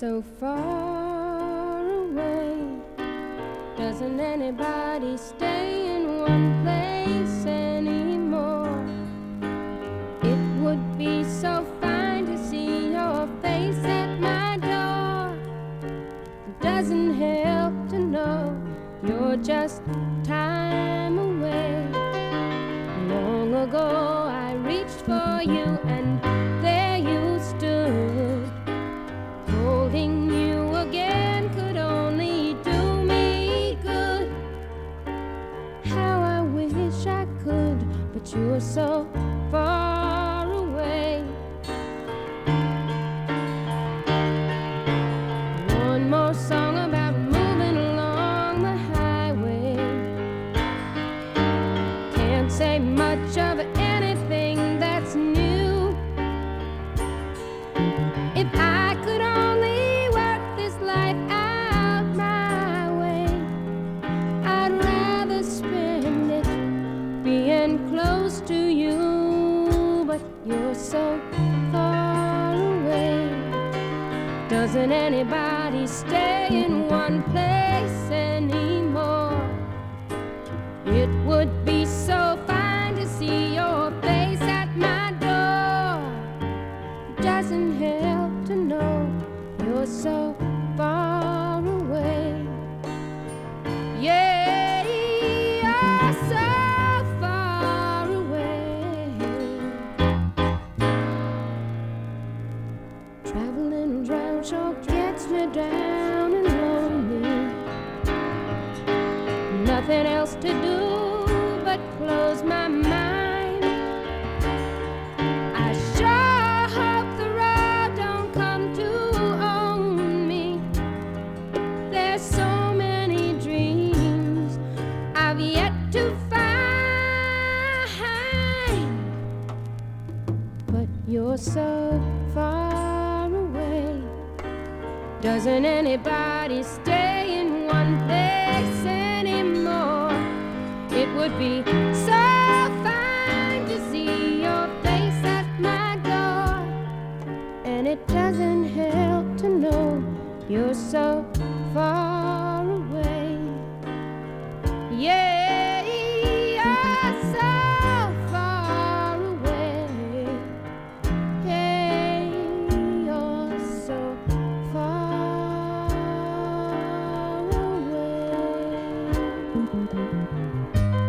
so far away. Doesn't anybody stay in one place anymore? It would be so fine to see your face at my door. It doesn't help to know you're just time away. Long ago I reached for you and there you stood. Holding you again could only do me good. How I wish I could, but you're so far away. One more song about moving along the highway. Can't say much of anything that's new. If I could only work this life out my way, I'd rather spend it being close to you, but you're so far away. Doesn't anybody stay in one place anymore? It would be so fine to see your face at my door. Doesn't help to know you're so far away. Yeah, you're so far away. Traveling around sure gets me down and lonely. Nothing else to do but close my mind. I sure hope the road don't come to own me. There's so many dreams I've yet to find, but you're so far away. Doesn't anybody stay in one place anymore? It would be so fine to see your face at my door. And it doesn't help to know you're so far away. Yeah, you're so far away. Yeah, you're so far away.